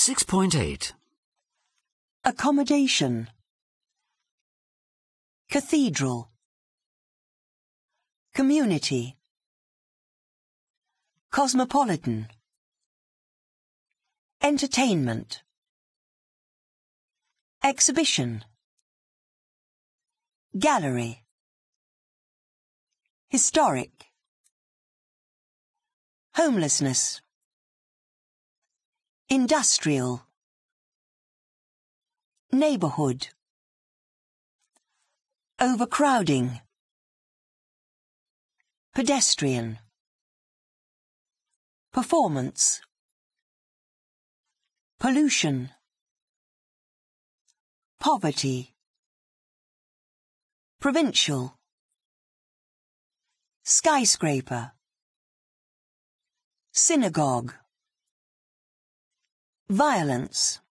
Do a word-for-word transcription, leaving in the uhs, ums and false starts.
six point eight. Accommodation. Cathedral. Community. Cosmopolitan. Entertainment. Exhibition. Gallery. Historic. Homelessness. Industrial. Neighbourhood. Overcrowding. Pedestrian. Performance. Pollution. Poverty. Provincial. Skyscraper. Synagogue. Violence.